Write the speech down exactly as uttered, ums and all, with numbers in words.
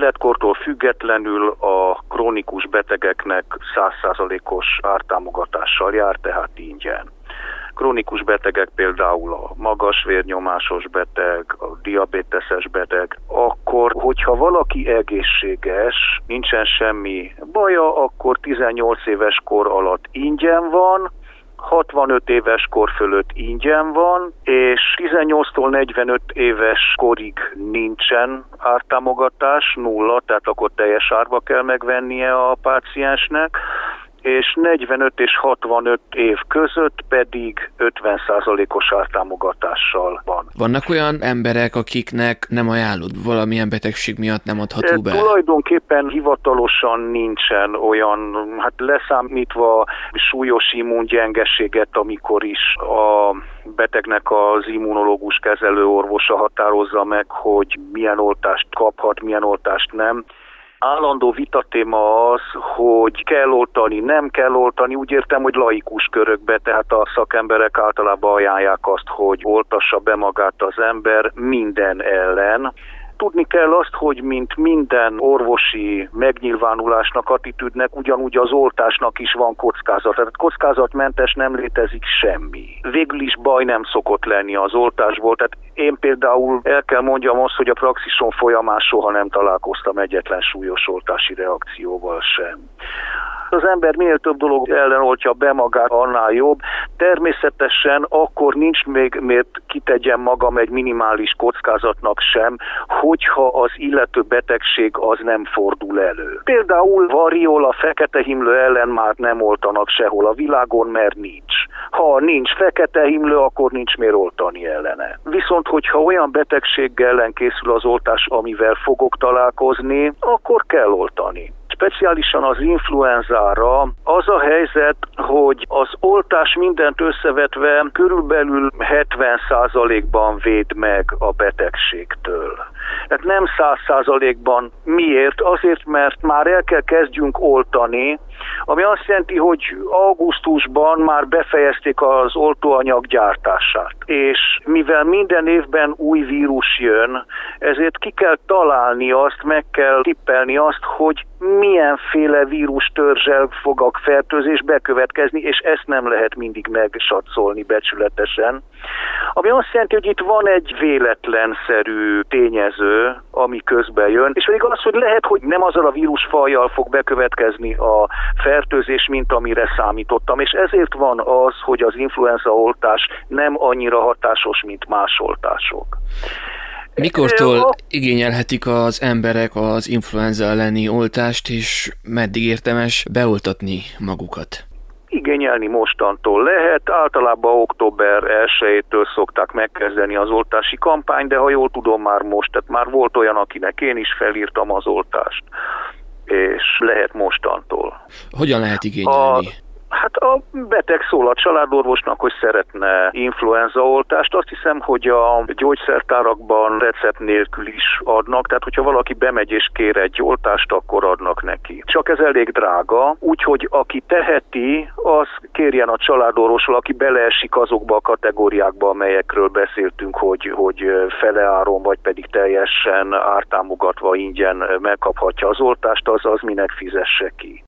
életkortól függetlenül a krónikus betegeknek száz százalékos ártámogatással jár, tehát ingyen. Krónikus betegek például a magas vérnyomásos beteg, a diabéteses beteg, akkor, hogyha valaki egészséges, nincsen semmi baja, akkor tizennyolc éves kor alatt ingyen van, hatvanöt éves kor fölött ingyen van, és tizennyolctól negyvenöt éves korig nincsen ártámogatás, nulla, tehát akkor teljes árba kell megvennie a páciensnek, és negyvenöt és hatvanöt év között pedig ötven százalékos ártámogatással van. Vannak olyan emberek, akiknek nem ajánlod, valamilyen betegség miatt nem adható be? E, tulajdonképpen hivatalosan nincsen olyan, hát leszámítva súlyos immungyengeséget, amikor is a betegnek az immunológus kezelőorvosa határozza meg, hogy milyen oltást kaphat, milyen oltást nem. Állandó vitatéma az, hogy kell oltani, nem kell oltani, úgy értem, hogy laikus körökbe, tehát a szakemberek általában ajánlják azt, hogy oltassa be magát az ember minden ellen. Tudni kell azt, hogy mint minden orvosi megnyilvánulásnak, attitűdnek, ugyanúgy az oltásnak is van kockázat. Tehát kockázatmentes nem létezik semmi. Végül is baj nem szokott lenni az oltásból. Tehát én például el kell mondjam azt, hogy a praxisom folyamán soha nem találkoztam egyetlen súlyos oltási reakcióval sem. Az ember minél több dolog ellen oltja be magát, annál jobb. Természetesen akkor nincs még miért kitegyen magam egy minimális kockázatnak sem, hogyha az illető betegség az nem fordul elő. Például variola, fekete himlő ellen már nem oltanak sehol a világon, mert nincs. Ha nincs fekete himlő, akkor nincs miért oltani ellene. Viszont, hogyha olyan betegség ellen készül az oltás, amivel fogok találkozni, akkor kell oltani. Speciálisan az influenzára az a helyzet, hogy az oltás mindent összevetve körülbelül hetven százalékban véd meg a betegségtől. Tehát nem száz százalékban. Miért? Azért, mert már el kell kezdjünk oltani, ami azt jelenti, hogy augusztusban már befejezték az oltóanyag gyártását. És mivel minden évben új vírus jön, ezért ki kell találni azt, meg kell tippelni azt, hogy milyenféle vírustörzsel fog a fertőzés bekövetkezni, és ezt nem lehet mindig megsatszolni becsületesen. Ami azt jelenti, hogy itt van egy véletlenszerű tényező, ami közben jön, és pedig az, hogy lehet, hogy nem azzal a vírusfajjal fog bekövetkezni a fertőzés, mint amire számítottam, és ezért van az, hogy az influenzaoltás nem annyira hatásos, mint más oltások. Mikortól igényelhetik az emberek az influenza elleni oltást, és meddig érdemes beoltatni magukat? Igényelni mostantól lehet, általában október elsejétől szokták megkezdeni az oltási kampányt, de ha jól tudom már most, tehát már volt olyan, akinek én is felírtam az oltást, és lehet mostantól. Hogyan lehet igényelni? A... Hát a beteg szól a családorvosnak, hogy szeretne influenzaoltást. Azt hiszem, hogy a gyógyszertárakban recept nélkül is adnak, tehát hogyha valaki bemegy és kér egy oltást, akkor adnak neki. Csak ez elég drága, úgyhogy aki teheti, az kérjen a családorvosról, aki beleesik azokba a kategóriákba, amelyekről beszéltünk, hogy, hogy feleáron, vagy pedig teljesen ártámogatva ingyen megkaphatja az oltást, az az minek fizesse ki.